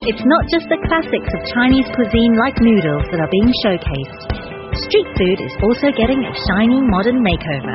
It's not just the classics of Chinese cuisine like noodles that are being showcased. Street food is also getting a shiny modern makeover.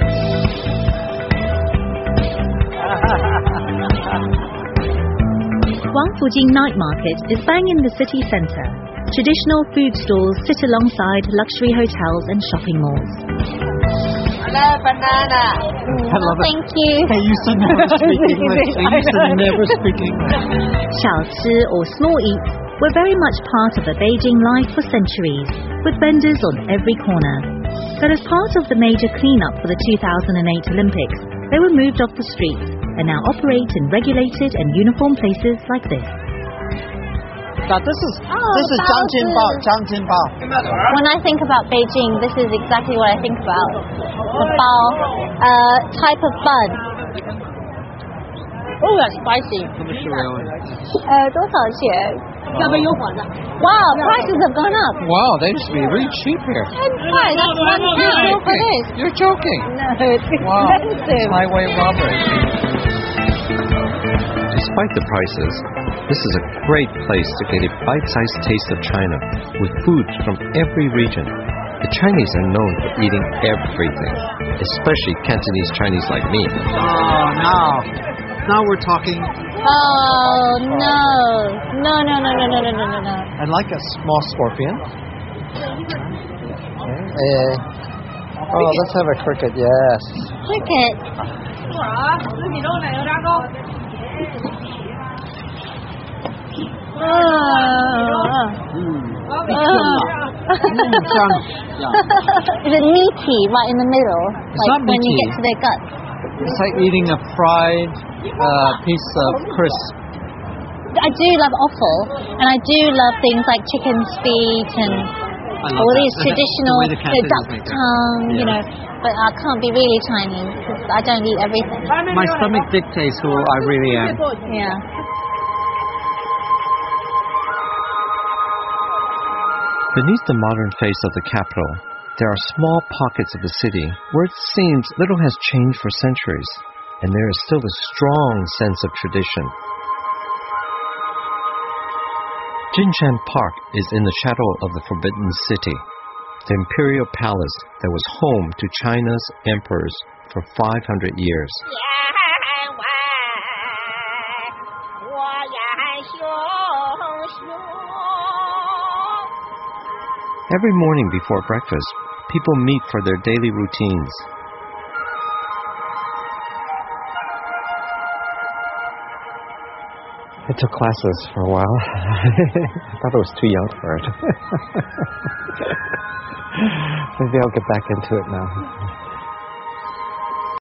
Wangfujing Night Market is bang in the city centre. Traditional food stalls sit alongside luxury hotels and shopping malls. Banana. I love it. Thank you. They used to never speak English. They used to never speak English. 小吃 or small eats were very much part of the Beijing life for centuries, with vendors on every corner. But as part of the major clean-up for the 2008 Olympics, they were moved off the streets and now operate in regulated and uniform places like this. Now this is Zhangjinbao. When I think about Beijing, this is exactly what I think about. The bao, type of bun. Oh, that's spicy. 多少钱？要不要优惠的？ Wow, prices have gone up. Wow, they used to be really cheap here. 10 块, that's £1 for this. You're joking. No, it's expensive. Wow, highway robbery. Despite the prices, this is a great place to get a bite-sized taste of China with foods from every region. The Chinese are known for eating everything, especially Cantonese Chinese like me. Oh, now we're talking. Oh, no. No. I like a small scorpion. Okay. Oh, let's have a cricket, yes. Cricket. Is it meaty right in the middle? It's not when you meaty. get to their guts? It's like eating a fried piece of crisp. I do love offal, and I do love things like chicken's feet and all these traditional duck's tongue, you know. But I can't be really Chinese because I don't eat everything. My stomach dictates who I really am. Yeah. Beneath the modern face of the capital, there are small pockets of the city where it seems little has changed for centuries, and there is still a strong sense of tradition. Jinshan Park is in the shadow of the Forbidden City, the imperial palace that was home to China's emperors for 500 years. Every morning before breakfast, people meet for their daily routines. I took classes for a while. I thought I was too young for it. Maybe I'll get back into it now.